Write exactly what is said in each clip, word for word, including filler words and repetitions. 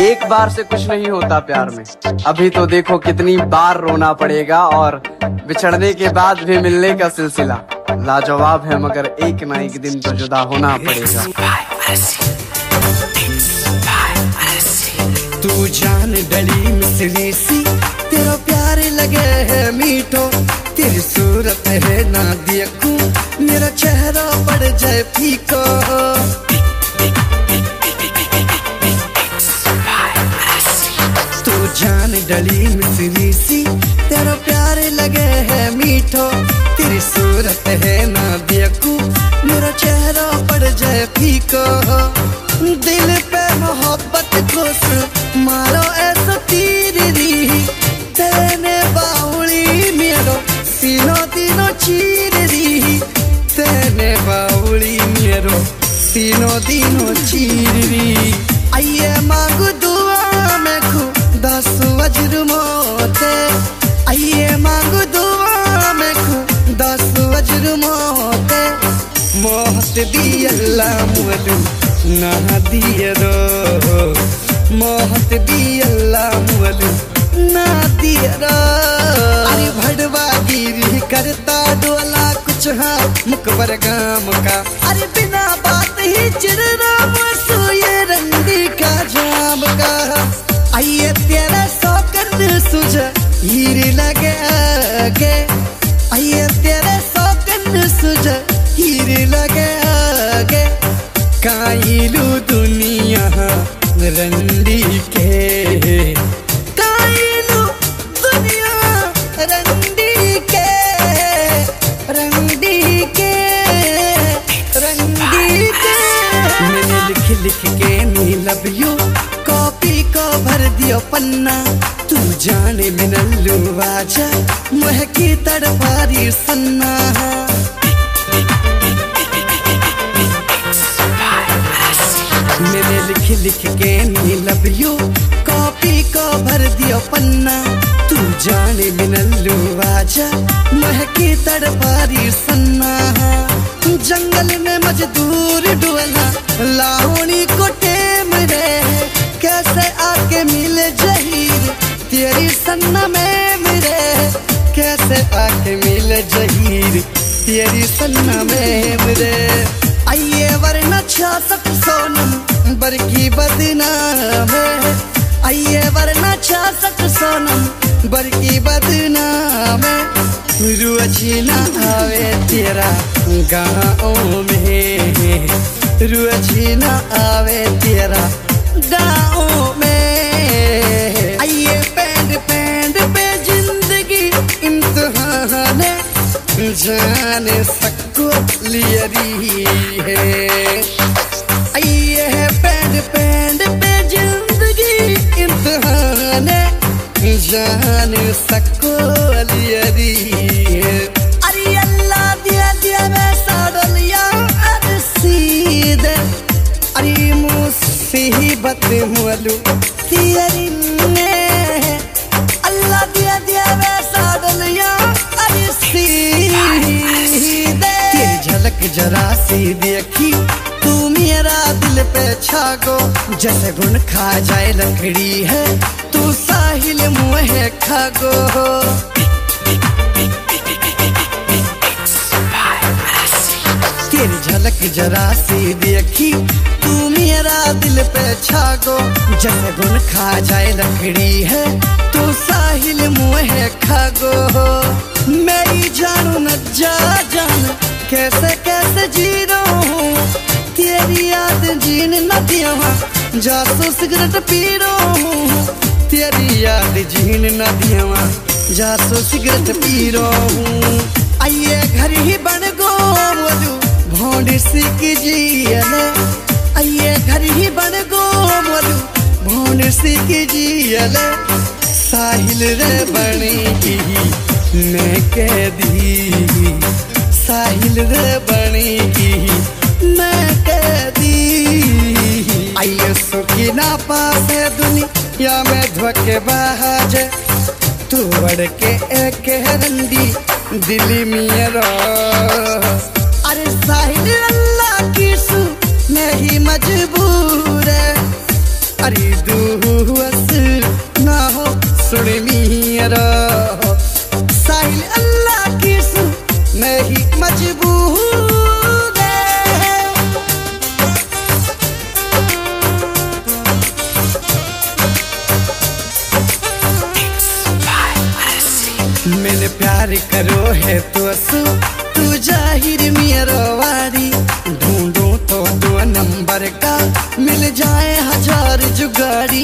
एक बार से कुछ नहीं होता प्यार में, अभी तो देखो कितनी बार रोना पड़ेगा। और बिछड़ने के बाद भी मिलने का सिलसिला लाजवाब है, मगर एक ना एक दिन तो जुदा होना पड़ेगा। तू जान डली मिसरी सी, तेरा प्यार लगे है मीठो, तेरी सूरत है ना देखूं मेरा चेहरा पड़ जाए फीको। तू जान डली मिसरी सी, तेरा प्यार लगे है मीठो, तेरी सूरत है ना देखूं मेरा चेहरा पड़ जाए फीको। दिल पे मोहब्बत को मारो ऐसा तीर री, तेने बाउली मेरो सीनो तीनो चीर री, तेने बाउली मेरो सीनो तीनो चीर री। आइए मांगू दुआ में खुदा सुवज्र मोते, आइए मांगू दुआ में खुदा सुवज्र मोते। मोहत दी अल्लाह मुअलू ना दियरो, मोहत दी अल्लाह मुअलू ना दियरो। अरे भड़वा गिरी करता डोला कुछ हाँ मुकबर गाम का, अरे बिना बात ही चिरना मसू ये रंडी का जाम का। आइए तेरा सौकन सुझ हीर लगे आगे, आइए तेरे सौकन सुझ हीर लगे आगे। काइलू दुनिया रंडी के, काइलू दुनिया रंडी के, रंडी के, रंडी के। मैंने लिख लिख के नी लव यू कॉपी को भर दियो पन्ना, तू जाने मिनल्लू आजा महकी तड़पारी सन्ना। मैंने लिख लिख के नी लव यू कॉपी को भर दियो पन्ना, तू जाने मिनल्लू आजा महकी तड़पारी सन्ना। जंगल में मजदूर डुअला लावणी को टेम रे, कैसे आके मिले जहीर तेरी सन्ना में मेरे, कैसे आके मिले जहीर तेरी सन्ना में मेरे। आइए वरना छियासठ सोनम बरकी बदनाम है, आइए वरना छियासठ सोनम बरकी बदनाम है। रुचि ना आवे तेरा गाँव में, रुचि ना आवे तेरा गाँव में। आइए पैंड पैंड पे जिंदगी इम्तिहान है, जाने सको लियरी है। आइए है पैंड पैंड पे जिंदगी इम्तिहान है, जाने सको लियरी है। अरे अल्लाह दिया दिया वैसा डलिया अरे सीधे, अरे मुसीबत मुअलू तियरी ने, अल्लाह दिया दिया वैसा डलिया अरे सीधे। तेरी झलक जरा सी देखी तू मेरा दिल पे छागो, जैसे गुण खा जाए लकड़ी है तू साहिल मुँह खागो। तेरी झलक जरा सी देखी तू मेरा दिल पे छागो, जैसे गुण खा जाए लकड़ी है तू साहिल मुँह खागो। मेरी जानू न जा जान कैसे कैसे जी रहा हूँ, तेरी याद जीन न दिया जासू सिगरेट पी रहा हूँ, तेरी याद जीन न दिया जासू सिगरेट पी रहा हूँ। आइए घर ही बन गो बोलू भोंड सीख जियले, आइए घर ही बन गो बोलू भोंड सीख जियले। साहिल रे बनेगी मैं कह दी, साहिल रे बनेगी मैं कह दी। आइए सुखी ना पास है दुनिया में धोखे बाज, तू बढ़ के एक रंडी दिली मेरा। अरे साहिल अल्लाह की सू नहीं मजबूर है, अरे दूर मजबूर है। मैंने प्यार करो है तो असु तू जाहिर मेरा वारी, ढूंढो तो दो नंबर का मिल जाए हजार जुगाड़ी।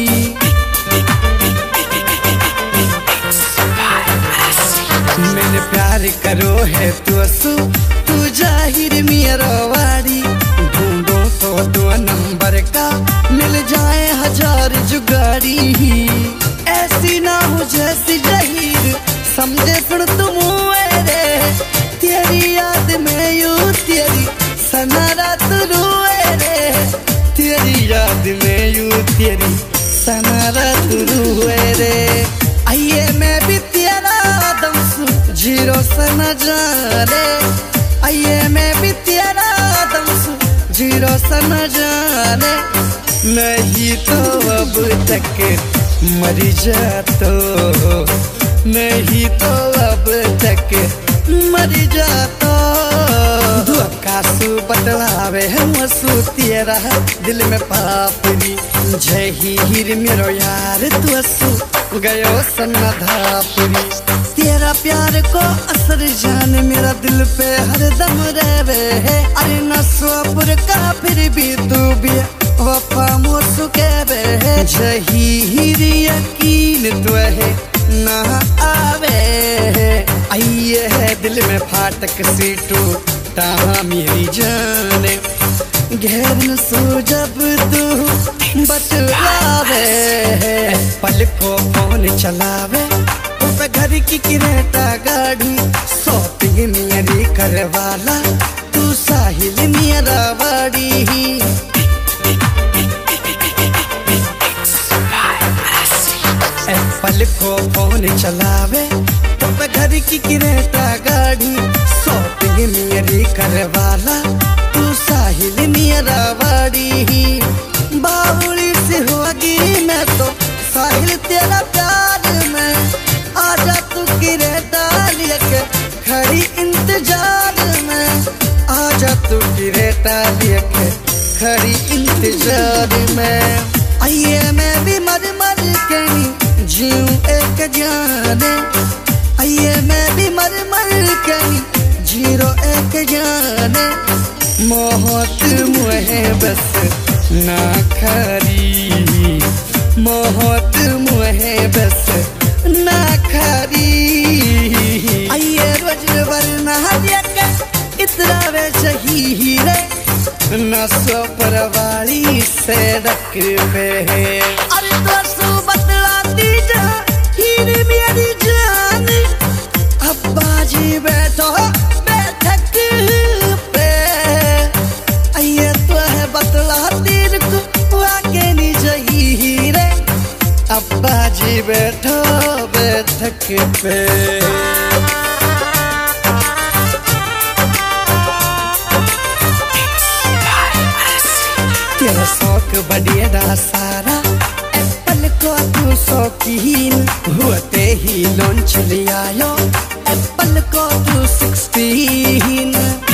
मैंने प्यार करो है तो असु तू जाहिर मेरा वारी, ढूंढो तो दो नंबर का मिल जाए हजार जुगाड़ी। ऐसी ना हो जैसी जहीर समझे सुन तुम रे, तेरी याद में यूं तेरी सना रात रोए रे, तेरी याद में यूं तेरी सना रात रोए रे। आइए मैं भी तेरा दम सु जीरो सना जाने, आइए मैं भी तेरा दम सु जीरो सना जाने। नहीं तो अब तक मर जातो, नहीं तो अब तक मर जातो। कासू बतलावे मसू तेरा दिल में पापरी, जय हीर मेरो यार तू असू गयो सन्ना धापरी। तेरा प्यार को असर जान मेरा दिल पे हरदम रहवे है। अरे न सोपुर का फिर भी तू भी वफा मोसु कहवे है। जय हीर यकीन तो है ना आवे है। आइए है दिल में फाटक सी टूटा मेरी जाने, गहर न सो जब तू बतलावे है। पल को फोन चलावे पे घर की किरेटा गाड़ी, शॉपिंग मेरी करवाला तू साहिल मेरा वाड़ी। पल को फोन चलावे तो पे घर की किरेटा गाड़ी, शॉपिंग मेरी करवाला तू साहिल मेरा वाड़ी। बावली से होगी मैं तो साहिल तेरा प्यार में, आजा तू किरेटा लेके खड़ी इंतजार में, आजा तू किरेटा लेके खड़ी इंतजार में। आइए मैं भी मर मर के नी जीऊं एक जाने, आइए मैं भी मर मर के नी जीरो एक जाने। मोहत मुहे बस ना खरी, मोहत मुहे बस ना खरी। आइए रोज वरना के इतना वे हीरे न सो परवाली से डक पे है। अरे तो सो बतलाती जा हीर मेरी जान, अब्बा जी बैठो बैठक पे। आइए तो है बतलाती को आके नी जहीरे, अब्बा जी बैठो बैठक पे। तेरा शौक बढ़िया सारा एप्पल को तू शौकीन, होते ही लॉन्च ले आयो एप्पल को तू सिक्सटीन।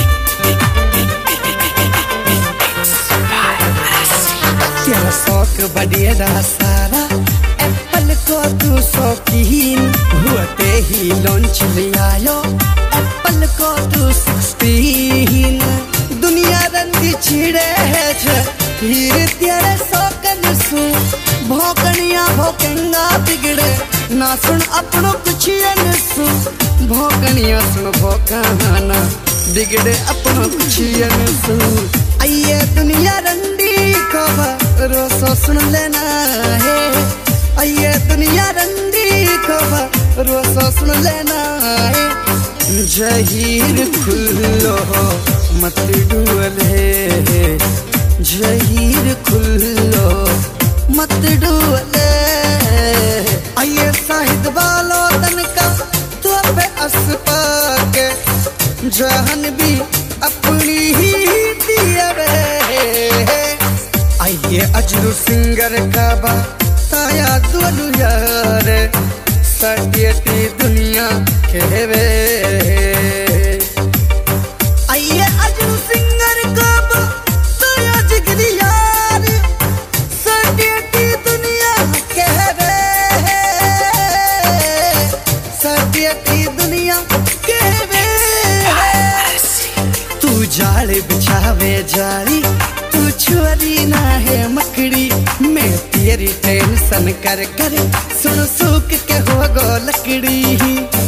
तेरा शौक बढ़िया सारा एप्पल को तू शौकीन, होते ही लॉन्च ले आयो एप्पल को तू सिक्सटीन। दुनिया रंगी छिड़े है हीर तेरे शौकन सु, भौकनिया भौकेंगा बिगड़े ना सुन अपनों कुछ सु, भौकनिया सुन भौकाना बिगड़े अपनों कुछ सु। आइए दुनिया रंडी को रोसो सुन लेना है, आइए दुनिया रंडी को रोसो सुन लेना है। जहीर खुल्लो मत डुअले, जहीर खुल्लो मत डुअले। आइए साहिद वालो तन का तो पे अस पाके, जहन भी अपनी ही दिया रे। आइए अजरू सिंगर का बा ताया दुलू यार, सटियती दुनिया कहवे। जाल बिछावे जाली, तू छुरी ना है मकड़ी। मैं तेरी टेंशन कर कर सुन सूख के हो गो लकड़ी।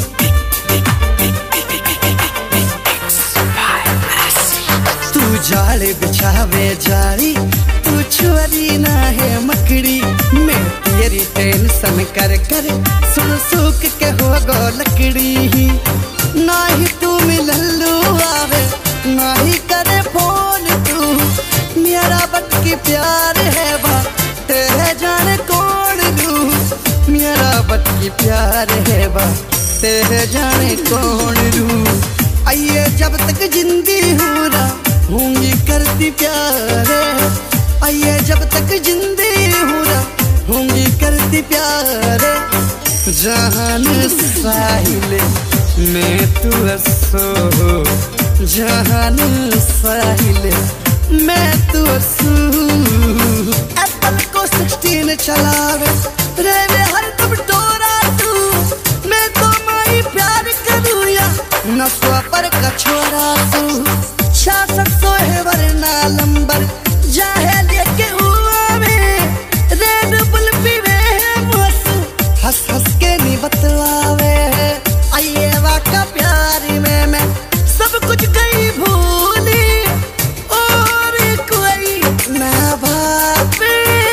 तू जाल बिछावे जाली, तू छुरी ना है मकड़ी। मैं तेरी टेंशन कर कर सुन सूख के हो गो लकड़ी। ना ही तू मिललू आवे ना ही करे फोन तू, मेरा बटकी प्यार है बा तेरे जाने कौन लू। मेरा बटकी प्यार है बा तेरे जाने कौन लू। आइए जब तक जिंदगी हूँ ना होंगी करती प्यार। आइए जब तक जिंदगी हूँ ना होंगी करती प्यार। जहान साहिल मैं तू हंसो, जहान साहिल मैं तू हंसू। एप्पल को सिक्सटीन चलावे रे वे हर दम डोरा तू। मैं तो माई प्यार करूँ या नसवा पर का छोरा तू। छियासठ सौ है वरना लंबर जाहे लेके हुआ में रेड बुल पीवे है मस हंस हंस के नी बतलावे। आइए वाका प्यारी में मैं सब कुछ गई भूली और कोई ना भावे,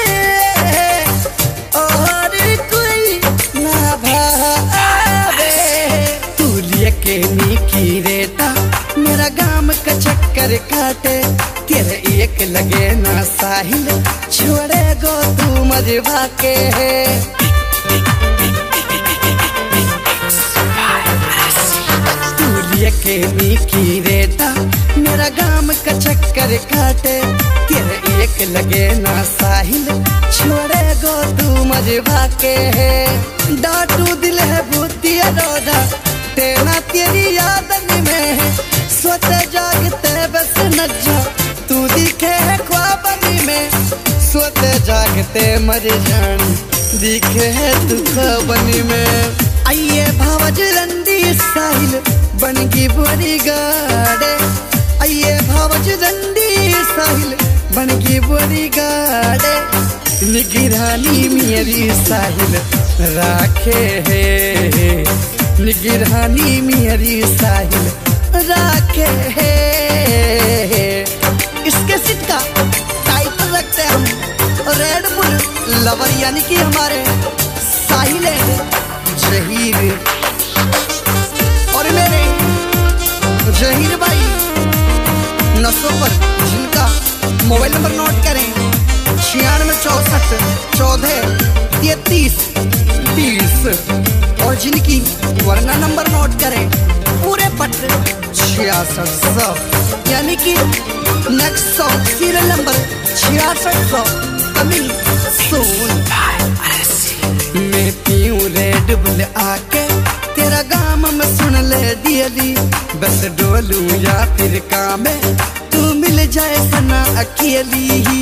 और कोई ना भावे। तू लिए के नी की रेता मेरा गाम का चक्कर काटे। तेरे एक लगे ना साहिल छोड़े गो तू मजबा के। के नी की रेता मेरा गाम का चक्कर काटे। तेरे एक लगे ना साहिल छोड़े गो तू मजबा के। डाटू दिल है भूतिया रोदा तेना तेरी यादन में। सोते जागते बस नज्जा तू दिखे है ख्वाबनी में। सोते जागते मर जान दिखे है तू ख्वाबनी में। आइए भावज रंडी साहिल बनगी बड़ी गाड़े। आइए भावज रंडी साहिल बनगी बड़ी गाड़े। निगरानी मेरी साहिल राखे है, निगरानी मेरी साहिल राखे है। इसके सिक्का टाइटल रखते हम रेड बुल लवर यानी कि हमारे साहिल जहीर और मेरे जहीर भाई नसों पर जिनका मोबाइल नंबर नोट करें छियानवे चौसठ चौदह तैतीस बीस और जिनकी वरना नंबर नोट करें पूरे पट छियासठ सौ यानी कि नेक्स्ट सौ सीरियल नंबर छियासठ सौ कमिंग सून। मैं पीऊं रेड बुल आके तेरा गाम में सुन ले दियली। बस डोलूं या फिर कामे तू मिल जाए सना अकेली ही।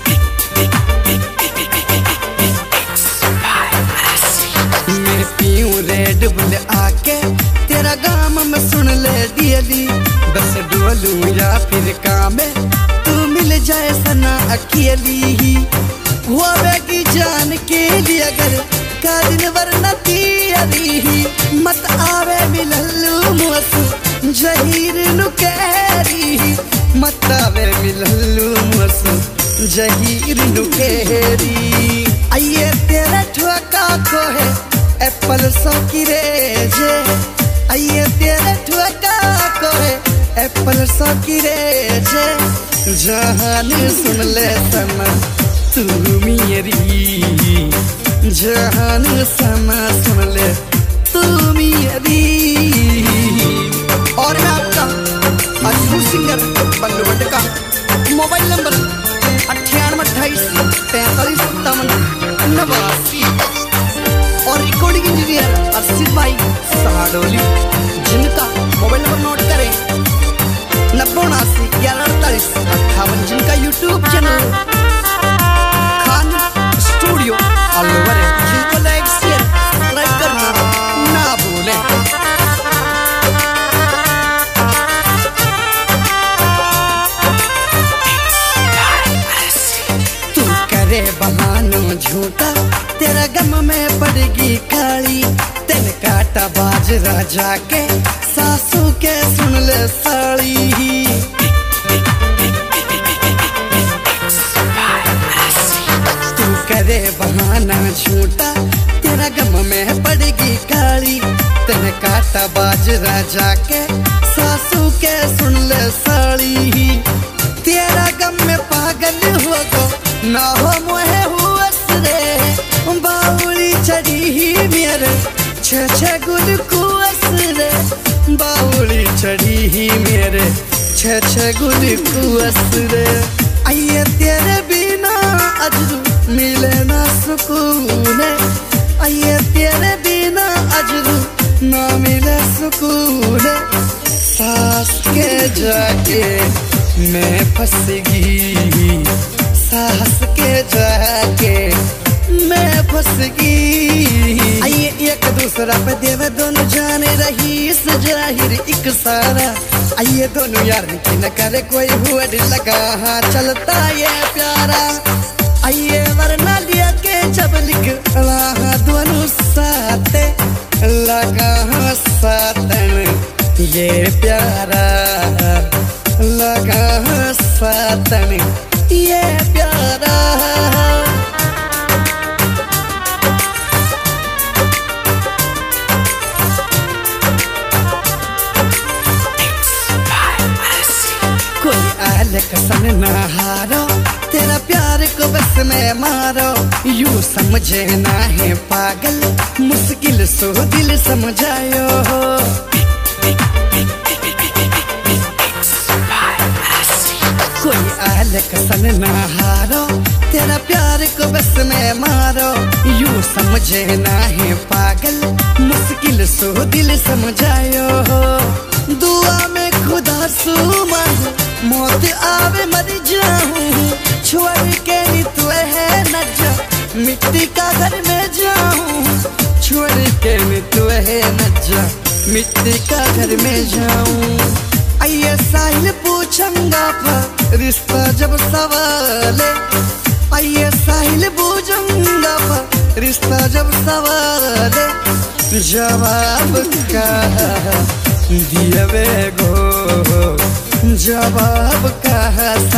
मैं पीऊं रेड बुल आके तेरा गाम में सुन ले दियली। बस डोलूं या फिर कामे तू मिल जाए सना अकेली ही। होवेगी जान के लिए अगर का दिन वरना तियरी ही। मत आवे मिलल्लू मुसु जहीर नुकेरी। मत आवे मिलल्लू मुसु जहीर नुकेरी। आइए तेरा ठुका को है एप्पल सौ की रेजे। आइए तेरा ठुका को है एप्पल सौ की रेजे। जहान सुन ले सना तू मेरी, जहान सना सुन ले तू मेरी। और मैं आपका अद्भुत सिंगर बल्लू भट्ट का मोबाइल नंबर अट्ठानवे अट्ठाईस पैंतालीस सत्तावन नवासी और रिकॉर्डिंग इंजीनियर अर्षित भाई साडोली जिनका मोबाइल नंबर नोट करें नब्बे उनासी ग्यारह अड़तालीस अट्ठावन। जिनका YouTube channel Khan studio Alwar है। जिनको लाइक शेयर सब्सक्राइब करना ना भूलें। बाज राजा के सासू के सुन ले साड़ी। तू करे बहाना झूठा तेरा गम में पड़ेगी काली। तेने काटा बाज राजा के सासू के सुन ले साड़ी। तेरा गम में पागल हो गो ना हो मोहे हुअस रे। बाउली चढ़ी ही मेरे छे छे गुल कुअस रे। बाउली चढ़ी ही मेरे छे छे गुल कुअस रे। आइए तेरे बिना अजरू मिले ना सुकून। आइए तेरे बिना अजरू ना मिले सुकून। सास के जाके मैं फंस गई। सास के जाके मैं फंस गई। आइए एक दूसरा पे देवे दोनों जाने रही इस जाहिर एक सारा। आइए दोनों यार की न करे कोई हुआ लगा हाँ चलता ये प्यारा। आइए वरना लिया के जब लिख रहा दोनों साथे लगा हाँ साथन ये प्यारा। लगा हाँ साथन ये प्यारा। सन ना हारो तेरा प्यार को बस में मारो। यूं समझे ना है पागल मुश्किल सो दिल समझायो। कोई आलक सन ना हारो तेरा प्यार को बस में मारो। यूं समझे ना है पागल मुश्किल सो दिल समझायो। दुआ में खुदा सू मांगू मौत आवे मर जाऊं। छोड़ के नी तू है न जा मिट्टी का घर में जाऊं। छोड़ के नी तू है न जा मिट्टी का घर में जाऊं। आइए साहिल पूछूंगा पर रिश्ता जब सवाल। आइए साहिल पूछूंगा पर रिश्ता जब सवाल। जवाब का दिया वे गो जवाब का